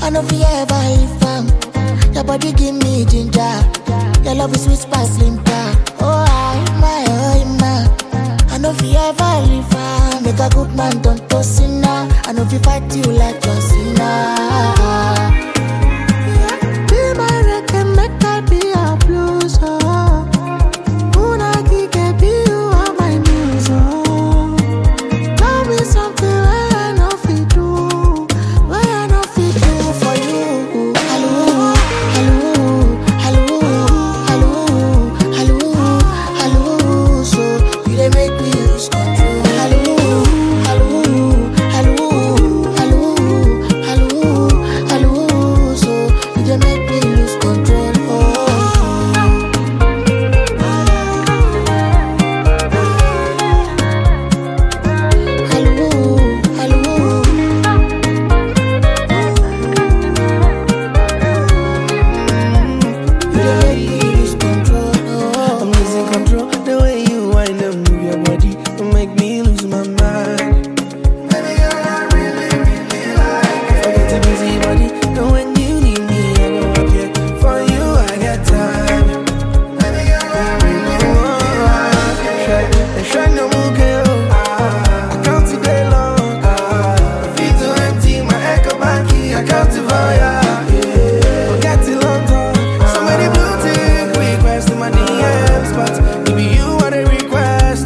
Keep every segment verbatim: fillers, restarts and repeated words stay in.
I know fi ever leave am. Your body give me ginger. Your love is sweet spice limpa. Oh I, my, oh my. I know fi ever leave am. Make a good man don't to sinner. I know fi fight you like John Cena. Be my record, make I be a blues. Una kike be you are my muse. Tell me something where I know fi do, where I know fi do for you. Hello, hello, hello, hello, hello, hello. So you dey make me lose control. Hello, hello, hello, hello, hello, hello. So you dey make me lose control. Oh. Hello, hello. You dey make me lose control. Oh. I'm losing control. The way you wind and move your body, you make me lose my mind. Baby, you're not really, really like it. Forget the busy body, and when you need me, I go up here. For you, I got time. Baby, you're not really, really like it. And shine no more girl. I count to day long. Feet too empty, my echo back here. I count to fire. Forget it long time. Somebody blue tick request in my D Ms, but it be you are the request.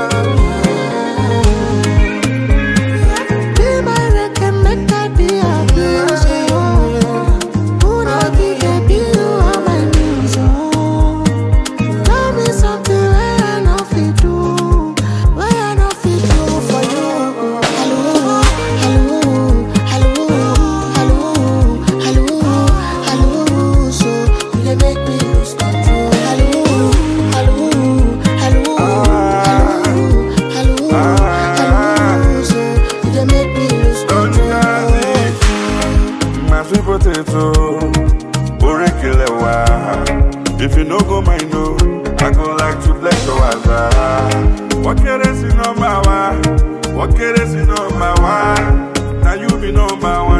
Be my record, make I be a blues. Una kike be you are my muse. Tell me something where I know fi do, where I know fi do for you. Hello, hello, hello, hello, hello, hello. So you dey make me lose control. Hello, hello, hello, hello, hello, hello. So you dey make me lose control. My sweet potato, Orekile wa. If you no go mind no, I go like to bless your waza. What can I see no my wa? What can I see no my wa? Now you be no my wa.